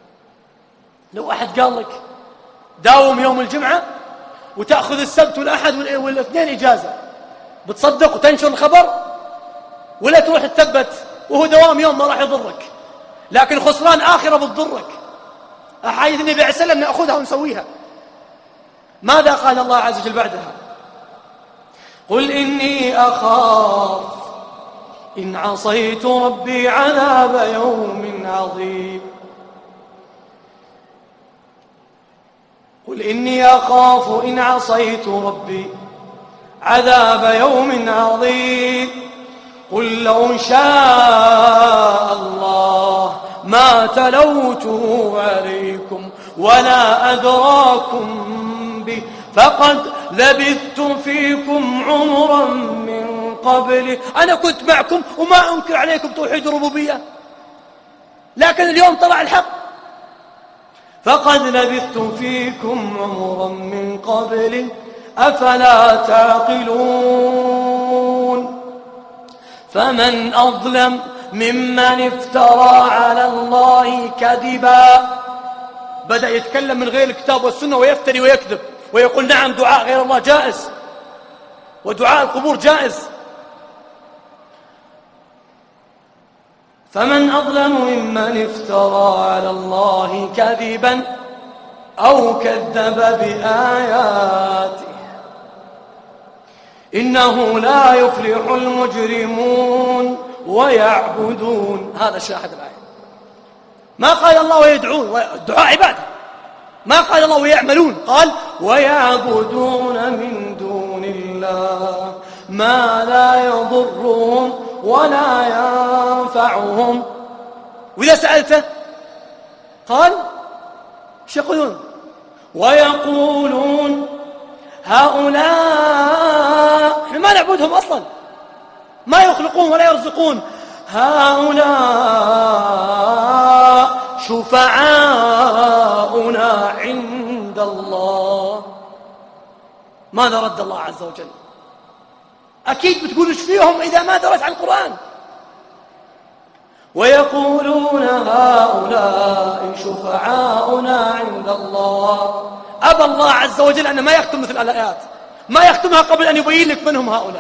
A: لو أحد قال لك داوم يوم الجمعة وتأخذ السبت والأحد والاثنين إجازة، بتصدق وتنشر الخبر ولا تروح تثبت؟ وهو دوام يوم ما راح يضرك، لكن خسران آخرة بتضرك. أحاديث النبي عليه السلام نأخذها ونسويها. ماذا قال الله عز وجل بعدها؟ قل إني أخاف إن عصيت ربي عذاب يوم عظيم. قل إني أخاف إن عصيت ربي عذاب يوم عظيم. قل لو شاء الله ما تلوته عليكم ولا أدراكم به فقد لبثت فيكم عمرا من قبله. أنا كنت معكم وما أنكر عليكم توحيد الربوبية، لكن اليوم طلع الحق. فقد لبثت فيكم عمرا من قبله أفلا تعقلون. فمن أظلم ممن افترى على الله كذبا. بدأ يتكلم من غير الكتاب والسنة ويفتري ويكذب ويقول نعم دعاء غير الله جائز ودعاء القبور جائز. فمن أظلم ممن افترى على الله كذبا أو كذب بآياته إنه لا يفلح المجرمون ويعبدون. هذا شاهد الآية. ما قال الله ويدعون، الدعاء عبادة. ما قال الله ويعملون، قال ويعبدون من دون الله ما لا يضرهم ولا ينفعهم. وإذا سألته قال ايش يقولون؟ ويقولون هؤلاء، احنا ما نعبدهم أصلا، ما يخلقون ولا يرزقون، هؤلاء شفعاؤنا عند الله. ماذا رد الله عز وجل؟ أكيد بتقول ايش فيهم إذا ما درست عن القرآن. ويقولون هؤلاء شفعاؤنا عند الله. أبى الله عز وجل أن ما يختم مثل الآيات، ما يختمها قبل أن يبين لك من هم هؤلاء.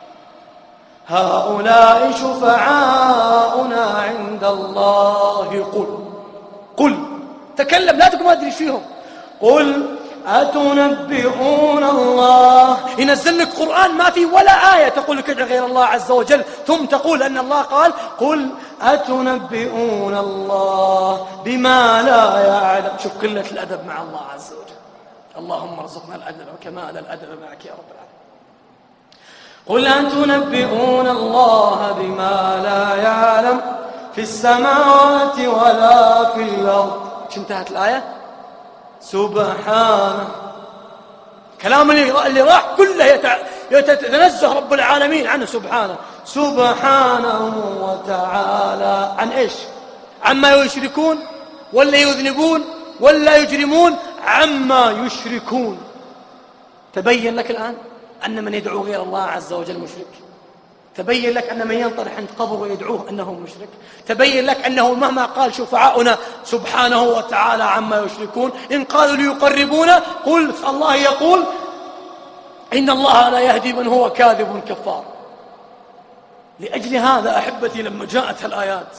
A: هؤلاء شفعاؤنا عند الله. قل قل تكلم، لا تقول ما أدري فيهم. قل أتنبئون الله. ينزل لك قرآن ما في ولا آية تقول لك ادع غير الله عز وجل، ثم تقول أن الله قال قل أتنبئون الله بما لا يعلم. شوف قلة الأدب مع الله عز وجل. اللهم ارزقنا الأدب وكمال الأدب معك يا رب العالمين. قل أتنبئون الله بما لا يعلم في السماوات ولا في الأرض. شو انتهت الآية؟ سبحانه. كلام اللي راح كله يتنزه رب العالمين عنه سبحانه. سبحانه وتعالى عن إيش؟ عما يشركون ولا يذنبون ولا يجرمون، عما يشركون. تبين لك الآن أن من يدعو غير الله عز وجل مشرك. تبين لك أن من ينطرح عند قبر ويدعوه أنه مشرك. تبين لك أنه مهما قال شفعاؤنا سبحانه وتعالى عما يشركون. إن قالوا ليقربونا قل الله يقول إن الله لا يهدي من هو كاذب كفار. لأجل هذا أحبتي لما جاءت الآيات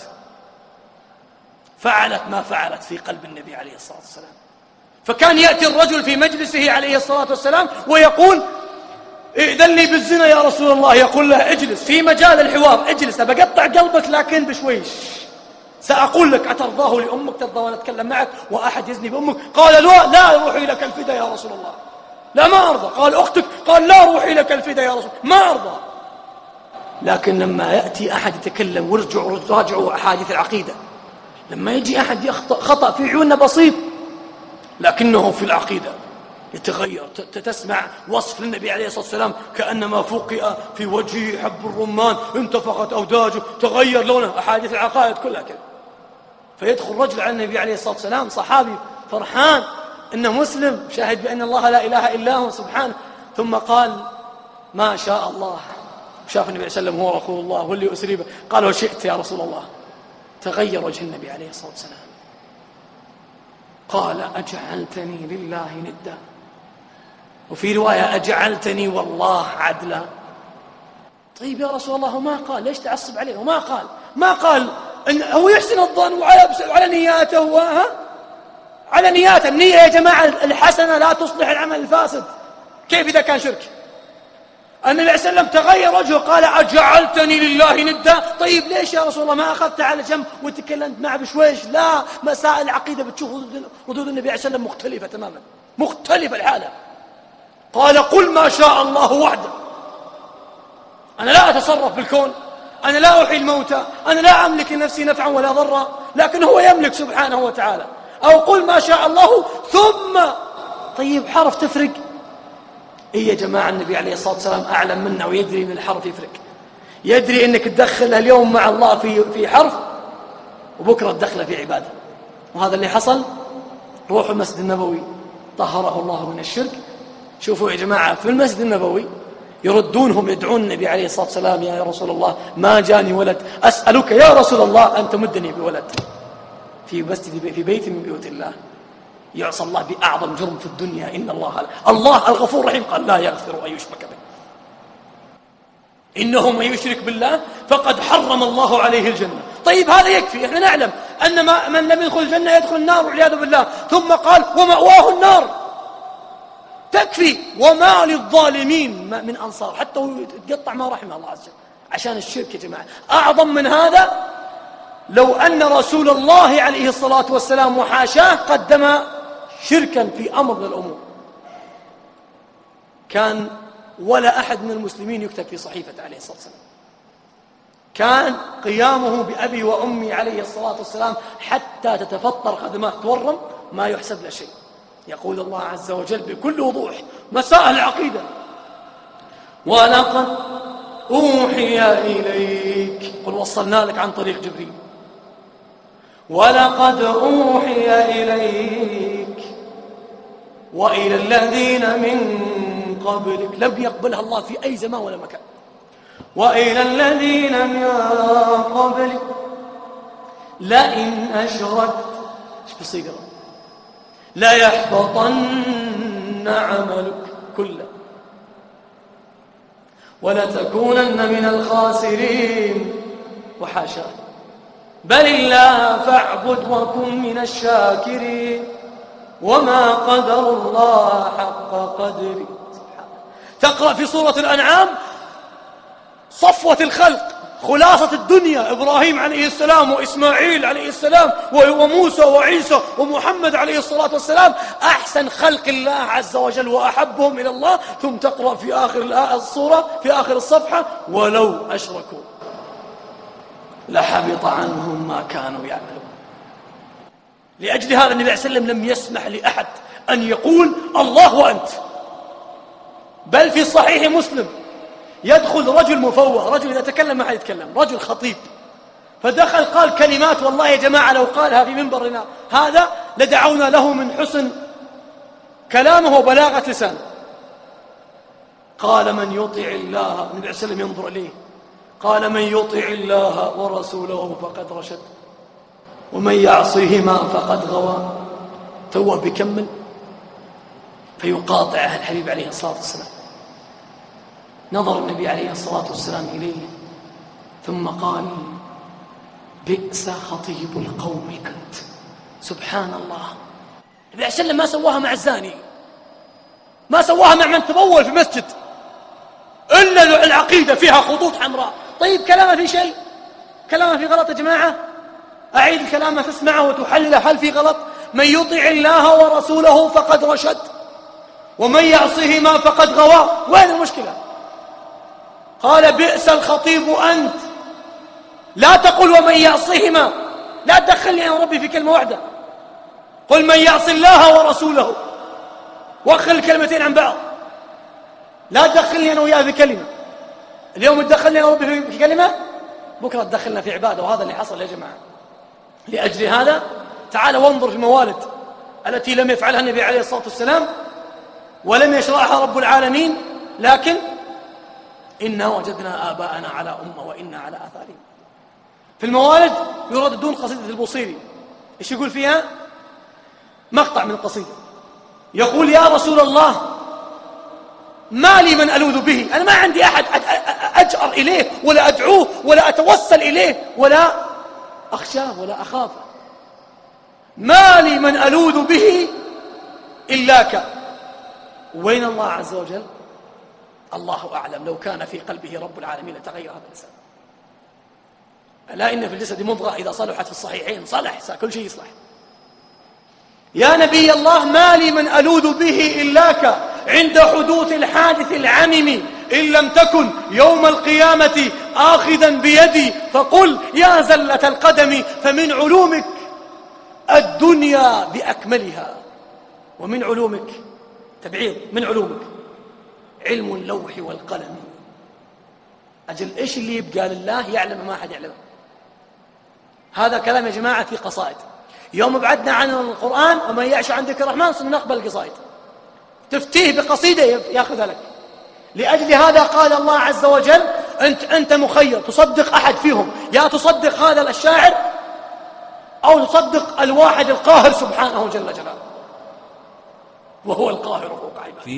A: فعلت ما فعلت في قلب النبي عليه الصلاة والسلام. فكان يأتي الرجل في مجلسه عليه الصلاة والسلام ويقول ائذن لي بالزنا يا رسول الله. يقول له اجلس في مجال الحوار، اجلس بقطع قلبك لكن بشويش. سأقول لك أترضاه لأمك؟ ترضى وأنا أتكلم معك وأحد يزني بأمك؟ قال لا لا روحي لك الفدا يا رسول الله. لا ما أرضى. قال أختك؟ قال لا روحي لك الفدا يا رسول الله. ما أرضى. لكن لما يأتي أحد يتكلم وارجعوا راجعوا أحاديث العقيدة، لما يجي أحد يخطأ خطأ في عيوننا بسيط لكنه في العقيدة يتغير، تسمع وصف للنبي عليه الصلاة والسلام كأنما فوقئ في وجهه حب الرمان، انتفخت أوداجه، تغير لونه. أحاديث العقائد كلها كذا. فيدخل رجل على النبي عليه الصلاة والسلام صحابي فرحان إنه مسلم شاهد بأن الله لا إله إلا هو سبحانه، ثم قال ما شاء الله. شاف النبي عليه الصلاة والسلام هو رسول الله واللي أسري به، قال وشئت يا رسول الله. تغير وجه النبي عليه الصلاة والسلام. قال أجعلتني لله ندا، وفي رواية أجعلتني والله عدلا. طيب يا رسول الله وما قال؟ ليش تعصب عليه؟ وما قال ما قال إن هو يحسن الظن وعلى على نياته وها على نياته. النية يا جماعة الحسنة لا تصلح العمل الفاسد. كيف إذا كان شرك؟ النبي عليه الصلاة والسلام تغير وجهه قال أجعلتني لله ندا. طيب ليش يا رسول الله ما أخذت على جنب وتكلمت معه بشويش؟ لا، مسائل العقيدة بتشوف ردود النبي عليه الصلاة والسلام مختلفة تماما، مختلفة الحالة. قال قل ما شاء الله وحده. أنا لا أتصرف بالكون، أنا لا أحيي الموتى، أنا لا أملك لنفسي نفعا ولا ضرا، لكن هو يملك سبحانه وتعالى. أو قل ما شاء الله ثم. طيب حرف تفرق؟ إيه يا جماعة، النبي عليه الصلاة والسلام أعلم منا ويدري أن الحرف يفرق. يدري أنك تدخل اليوم مع الله في في حرف وبكرة تدخله في عبادة. وهذا اللي حصل. روحوا المسجد النبوي طهره الله من الشرك. شوفوا يا جماعة في المسجد النبوي يردونهم يدعون النبي عليه الصلاة والسلام: يا رسول الله ما جاني ولد، أسألك يا رسول الله أن تمدني بولد. في مسجد في بيت من بيوت الله يعصى الله بأعظم جرم في الدنيا. إن الله الله الغفور الرحيم قال: لا يغفر أن يشرك به، إنه من يشرك بالله فقد حرم الله عليه الجنة. طيب هذا يكفي. احنا نعلم أن ما من لم يدخل الجنة يدخل النار والعياذ بالله. ثم قال: ومأواه النار. تكفي. وما للظالمين من أنصار. حتى يتقطع ما رحمه الله عز وجل عشان الشرك. يا جماعة أعظم من هذا لو أن رسول الله عليه الصلاة والسلام وحاشاه قدم شركا في أمر من الأمور، كان ولا أحد من المسلمين يكتب في صحيفة عليه الصلاة والسلام. كان قيامه بأبي وأمي عليه الصلاة والسلام حتى تتفطر قدماه تورم ما يحسب له شيء. يقول الله عز وجل بكل وضوح مسائل العقيدة: ولقد أوحي إليك، قل وصلنا لك عن طريق جبريل، ولقد أوحي إليك وإلى الذين من قبلك. لم يقبلها الله في أي زمان ولا مكان. وإلى الذين من قبلك لئن أشركت، ايش بصيغة؟ لا يحبطن عملك كله ولتكونن من الخاسرين. وحاشا، بل الله فاعبد وكن من الشاكرين وما قدر الله حق قدره. تقرأ في سورة الأنعام صفوة الخلق، خلاصة الدنيا: إبراهيم عليه السلام وإسماعيل عليه السلام وموسى وعيسى ومحمد عليه الصلاة والسلام، أحسن خلق الله عز وجل وأحبهم إلى الله. ثم تقرأ في آخر السورة في آخر الصفحة: ولو أشركوا لحبط عنهم ما كانوا يعملون. لأجل هذا النبي عليه السلام لم يسمح لأحد أن يقول الله وأنت. بل في صحيح مسلم يدخل رجل مفوه، رجل إذا تكلم ما حد يتكلم، رجل خطيب، فدخل قال كلمات والله يا جماعة لو قالها في منبرنا هذا لدعونا له من حسن كلامه وبلاغة لسانه. قال: من يطع الله، النبي عليه السلام ينظر إليه، قال: من يطع الله ورسوله فقد رشد ومن يعصيهما فقد غوى. توه بيكمل فيقاطعه الحبيب عليه الصلاة والسلام. نظر النبي عليه الصلاة والسلام إليه ثم قال: بئس خطيب القوم أنت. سبحان الله. النبي عليه السلام ما سواها مع الزاني، ما سواها مع من تبول في مسجد، إلا العقيدة فيها خطوط حمراء. طيب كلامه في شيء؟ كلامه في غلط يا جماعة؟ أعيد الكلام تسمعه وتحلله، هل في غلط؟ من يطع الله ورسوله فقد رشد ومن يعصهما فقد غوى. وين المشكلة؟ قال: بئس الخطيب أنت. لا تقل ومن يعصهما، لا تدخلني يا ربي في كلمة واحدة. قل من يعص الله ورسوله، واخل الكلمتين عن بعض. لا تدخلني أنا وياه في كلمة. اليوم تدخلني يا ربي في كلمة، بكرة تدخلنا في عبادة. وهذا اللي حصل يا جماعة. لأجل هذا تعال وانظر في الموالد التي لم يفعلها النبي عليه الصلاة والسلام ولم يشرعها رب العالمين، لكن إنا وجدنا آباءنا على أمة وإنا على آثارهم. في الموالد يرددون قصيدة البوصيري. إيش يقول فيها؟ مقطع من القصيدة يقول: يا رسول الله ما لي من ألوذ به، أنا ما عندي أحد أجأر إليه ولا أدعوه ولا أتوسل إليه ولا أخشاه ولا أخافه. ما لي من ألوذ به إلاك. وين الله عز وجل؟ الله أعلم. لو كان في قلبه رب العالمين لتغير هذا الإنسان. ألا إن في الجسد مضغة إذا صلحت في الصحيحين صلح، كل شيء يصلح. يا نبي الله ما لي من ألوذ به إلاك عند حدوث الحادث العمم إن لم تكن يوم القيامة آخذا بيدي فقل يا زلة القدم فمن علومك الدنيا بأكملها ومن علومك تبعيض من علومك علم اللوح والقلم. أجل إيش اللي يبقى لله يعلم ما أحد يعلمه. هذا كلام يا جماعة في قصائد. يوم بعدنا عن القرآن ومن يعش عن ذكر الرحمن صرنا نقبل القصائد تفتيه بقصيدة يأخذها لك. لأجل هذا قال الله عز وجل أنت, أنت مخير تصدق أحد فيهم، يا تصدق هذا الشاعر أو تصدق الواحد القاهر سبحانه جل جلاله، وهو القاهر فوق عباده.